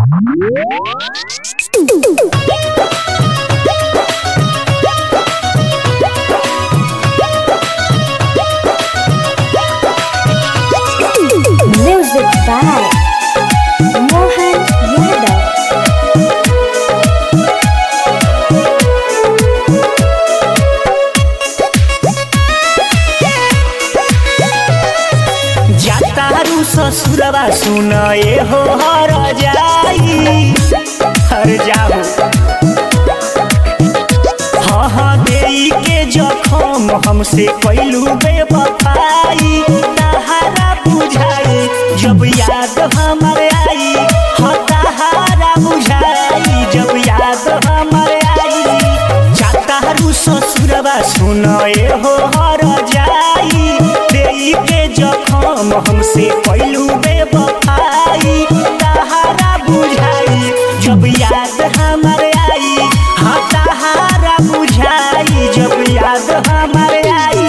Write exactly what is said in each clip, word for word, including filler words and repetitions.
Music by Mohan Yadav. जातारू ससुरवा सुन ए हो हर जाई हर जाओ हाँ हाँ देई के जखम हमसे कैलू बेवफाई तहारा बुझाई जब याद हमारे आई हाँ तहारा बुझाई जब याद हमारे आई जातारू ससुरवा सुन ए हो हर जाई देई के जखम हमसे कैलू बेवफाई तहारा बुझाई जब याद हमारे आई हाँ तहारा बुझाई जब याद हमारे आई।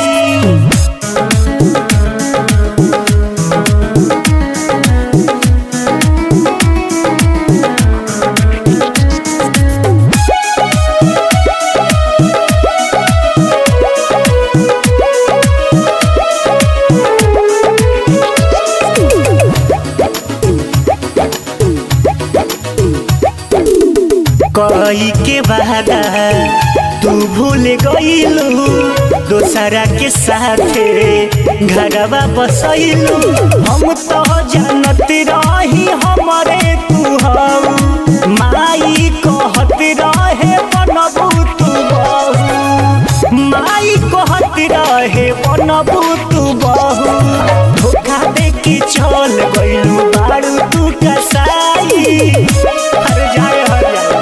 कई के वादा तू भूल गईलू दोसरा के साथे घरवा बसैलू हम तो जानत रही हमरे तू हऊ माई कहत रहे बनबू तू बहू माई कहत रहे बनबू तू बहू धोखा दे के चल गईलू बारू तू कसाई हर जाए हर जाए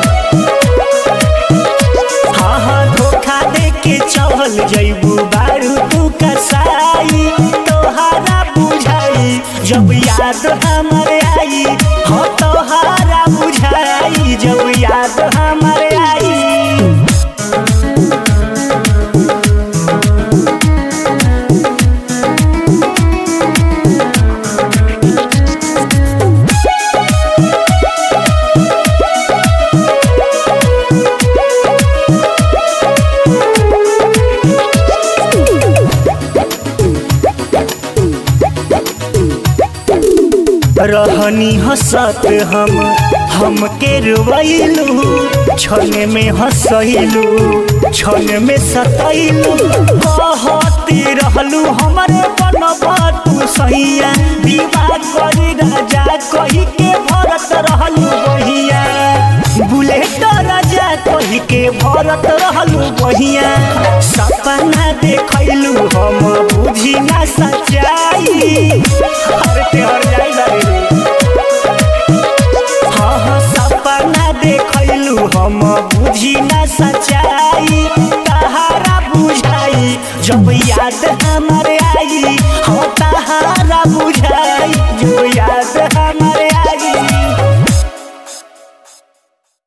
चल जैबू बारू तू कसाई तोहारा बुझाई जब याद हमारे आई हो तोहारा बुझाई जब याद हमारे आई। रहनी हंसत हम हमके रोइलू छने में हंसैलू छने में सतैलू कहती रहलू हमरे बनबा तू सैया विवाह करी राजा कही के भरत रहलू बहिया बुलेट राजा कही के भरत रहलू बहिया सपना देखैलू हम बुझी ना सच्चाई हर ते हर जाई